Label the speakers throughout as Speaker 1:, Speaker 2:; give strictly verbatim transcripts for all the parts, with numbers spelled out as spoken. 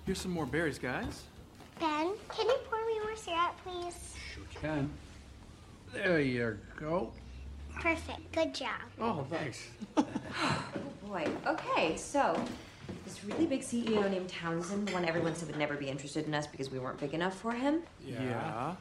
Speaker 1: Here's some more berries, guys.
Speaker 2: Ben, can you pour me more syrup, please?
Speaker 3: Sure can. There you go.
Speaker 2: Perfect. Good job.
Speaker 3: Oh, thanks.
Speaker 4: Oh boy. Okay, so this really big C E O named Townsend, the one everyone said would never be interested in us because we weren't big enough for him.
Speaker 1: Yeah.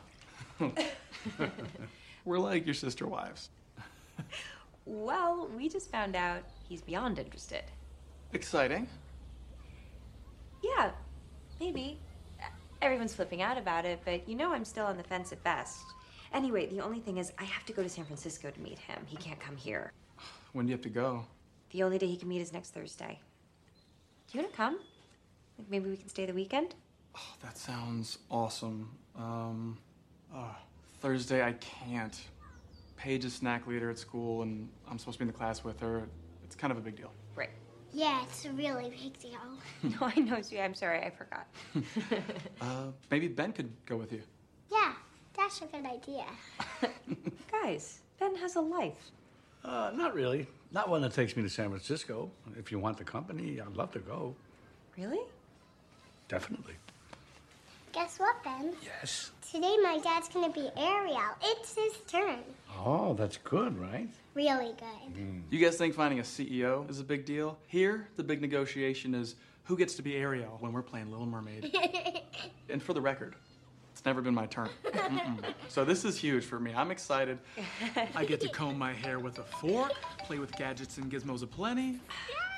Speaker 1: We're like your sister wives.
Speaker 4: Well, we just found out he's beyond interested.
Speaker 1: Exciting.
Speaker 4: Yeah, maybe. Everyone's flipping out about it, but you know I'm still on the fence at best. Anyway, the only thing is I have to go to San Francisco to meet him. He can't come here.
Speaker 1: When do you have to go?
Speaker 4: The only day he can meet is next Thursday. Do you want to come? Like maybe we can stay the weekend?
Speaker 1: Oh, that sounds awesome. Um, uh, Thursday I can't. Paige is snack leader at school, and I'm supposed to be in the class with her. It's kind of a big deal.
Speaker 4: Right.
Speaker 2: Yeah, it's a really big deal.
Speaker 4: No, I know, Sue. I'm sorry, I forgot.
Speaker 1: uh, maybe Ben could go with you.
Speaker 2: Yeah, that's a good idea.
Speaker 4: Guys, Ben has a life.
Speaker 3: Uh, not really. Not one that takes me to San Francisco. If you want the company, I'd love to go.
Speaker 4: Really?
Speaker 3: Definitely.
Speaker 2: Guess what, Ben?
Speaker 3: Yes.
Speaker 2: Today my dad's gonna be Ariel. It's his turn.
Speaker 3: Oh, that's good, right?
Speaker 2: Really good.
Speaker 3: Mm.
Speaker 1: You guys think finding a C E O is a big deal? Here, the big negotiation is who gets to be Ariel when we're playing Little Mermaid. And for the record, it's never been my turn. Mm-mm. So this is huge for me. I'm excited. I get to comb my hair with a fork, play with gadgets and gizmos aplenty.
Speaker 2: Yeah.